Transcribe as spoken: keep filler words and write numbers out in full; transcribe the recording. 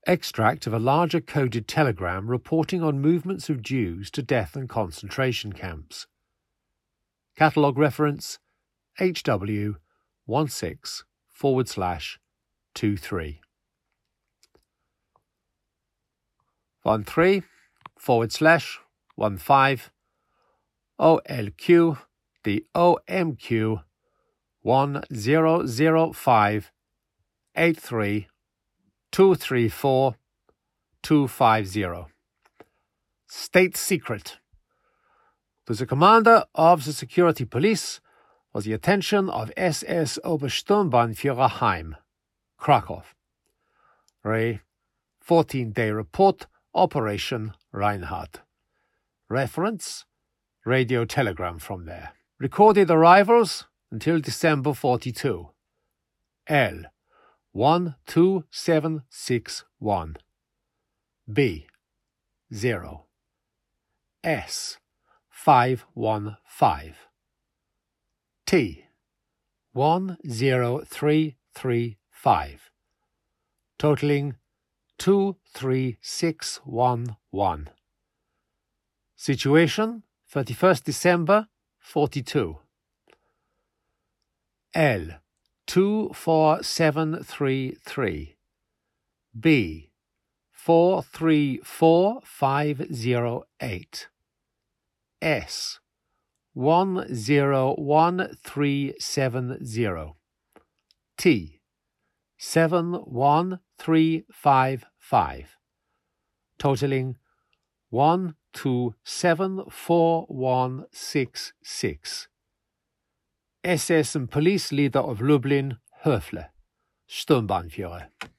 Extract of a larger coded telegram reporting on movements of Jews to death and concentration camps. Catalogue reference H W sixteen forward slash twenty-three. thirteen forward slash fifteen O L Q the O M Q one zero zero five eight three two three four two five zero. State secret. To the commander of the security police for the attention of S S Obersturmbannführer Heim, Krakow. Re fourteen-day report, Operation Reinhardt. Reference, radio telegram from there. Recorded arrivals until December forty-two. L one two seven six one. B zero. S five one five. T one zero three three five. Totaling two three six one one. Situation thirty-first December forty-two. L two four seven three three. B four three four five zero eight. S one zero one three seven zero. T seven one three five five. Totaling one two seven four one six six. S S and police leader of Lublin, Höfle, Sturmbannführer.